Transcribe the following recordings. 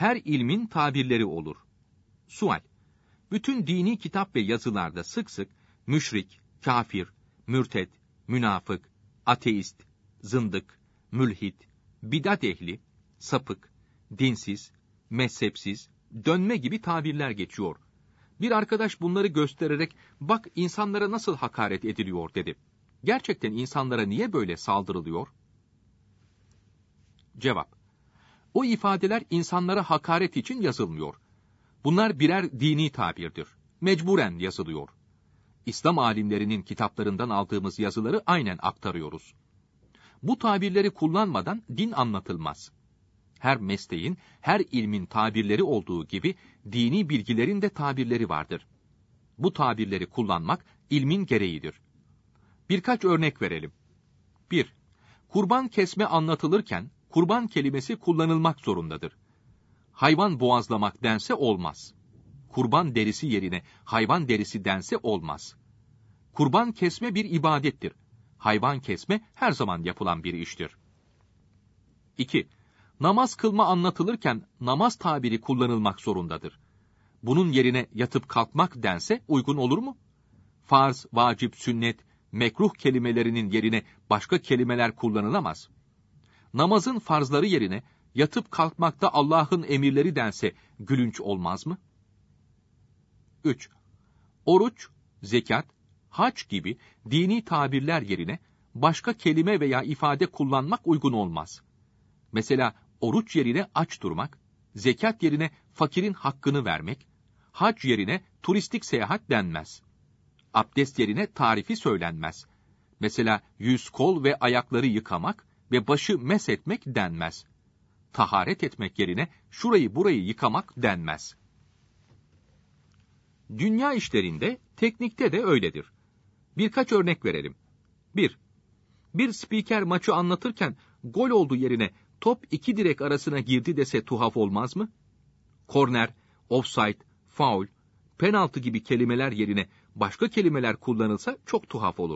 her ilmin tabirleri olur. Sual: bütün dini kitap ve yazılarda sık sık müşrik, kafir, mürted, münafık, ateist, zındık, mülhit, bidat ehli, sapık, dinsiz, mezhepsiz, dönme gibi tabirler geçiyor. Bir arkadaş bunları göstererek, bak insanlara nasıl hakaret ediliyor dedi. Gerçekten insanlara niye böyle saldırılıyor? Cevap: o ifadeler insanlara hakaret için yazılmıyor. Bunlar birer dini tabirdir. Mecburen yazılıyor. İslam alimlerinin kitaplarından aldığımız yazıları aynen aktarıyoruz. Bu tabirleri kullanmadan din anlatılmaz. Her mesleğin, her ilmin tabirleri olduğu gibi dini bilgilerin de tabirleri vardır. Bu tabirleri kullanmak ilmin gereğidir. Birkaç örnek verelim. 1. Kurban kesme anlatılırken kurban kelimesi kullanılmak zorundadır. Hayvan boğazlamak dense olmaz. Kurban derisi yerine hayvan derisi dense olmaz. Kurban kesme bir ibadettir. Hayvan kesme her zaman yapılan bir iştir. 2. Namaz kılma anlatılırken namaz tabiri kullanılmak zorundadır. Bunun yerine yatıp kalkmak dense uygun olur mu? Farz, vacip, sünnet, mekruh kelimelerinin yerine başka kelimeler kullanılamaz. Namazın farzları yerine yatıp kalkmakta Allah'ın emirleri dense gülünç olmaz mı? 3. Oruç, zekat, hac gibi dini tabirler yerine başka kelime veya ifade kullanmak uygun olmaz. Mesela oruç yerine aç durmak, zekat yerine fakirin hakkını vermek, hac yerine turistik seyahat denmez. Abdest yerine tarifi söylenmez. Mesela yüz, kol ve ayakları yıkamak ve başı meshetmek denmez. Taharet etmek yerine şurayı burayı yıkamak denmez. Dünya işlerinde, teknikte de öyledir. Birkaç örnek verelim. 1. Bir spiker maçı anlatırken gol oldu yerine top iki direk arasına girdi dese tuhaf olmaz mı? Korner, offside, faul, penaltı gibi kelimeler yerine başka kelimeler kullanılsa çok tuhaf olur.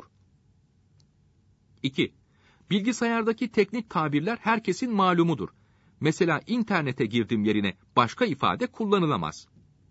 2. Bilgisayardaki teknik tabirler herkesin malumudur. Mesela internete girdim yerine başka ifade kullanılamaz.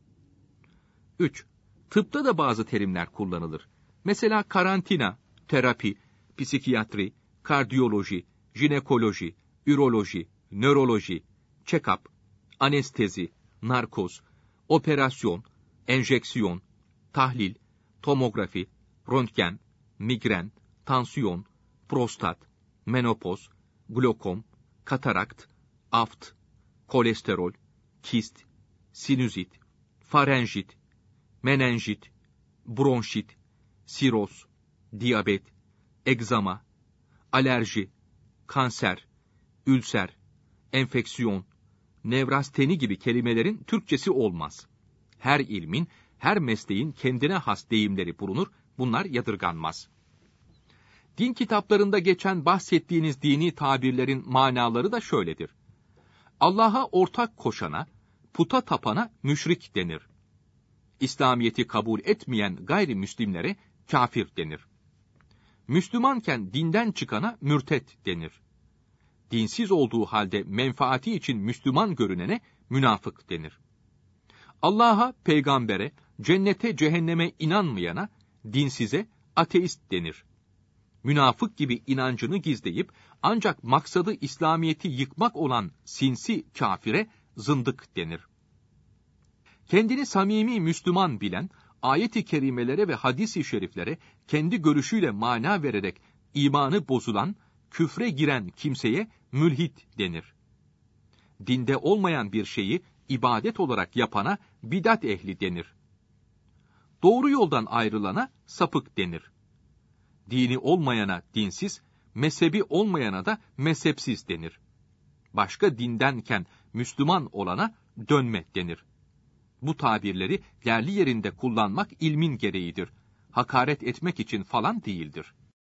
3. Tıpta da bazı terimler kullanılır. Mesela karantina, terapi, psikiyatri, kardiyoloji, jinekoloji, üroloji, nöroloji, check-up, anestezi, narkoz, operasyon, enjeksiyon, tahlil, tomografi, röntgen, migren, tansiyon, prostat, menopoz, glokom, katarakt, aft, kolesterol, kist, sinüzit, farenjit, menenjit, bronşit, siroz, diyabet, egzama, alerji, kanser, ülser, enfeksiyon, nevrasteni gibi kelimelerin Türkçesi olmaz. Her ilmin, her mesleğin kendine has deyimleri bulunur, bunlar yadırganmaz. Din kitaplarında geçen bahsettiğiniz dini tabirlerin manaları da şöyledir. Allah'a ortak koşana, puta tapana müşrik denir. İslamiyet'i kabul etmeyen gayrimüslimlere kafir denir. Müslümanken dinden çıkana mürtet denir. Dinsiz olduğu halde menfaati için Müslüman görünene münafık denir. Allah'a, peygambere, cennete, cehenneme inanmayana, dinsize ateist denir. Münafık gibi inancını gizleyip ancak maksadı İslamiyet'i yıkmak olan sinsi kafire zındık denir. Kendini samimi Müslüman bilen, ayet-i kerimelere ve hadis-i şeriflere kendi görüşüyle mana vererek imanı bozulan, küfre giren kimseye mülhit denir. Dinde olmayan bir şeyi ibadet olarak yapana bidat ehli denir. Doğru yoldan ayrılana sapık denir. Dini olmayana dinsiz, mezhebi olmayana da mezhepsiz denir. Başka dindenken Müslüman olana dönme denir. Bu tabirleri yerli yerinde kullanmak ilmin gereğidir. Hakaret etmek için falan değildir.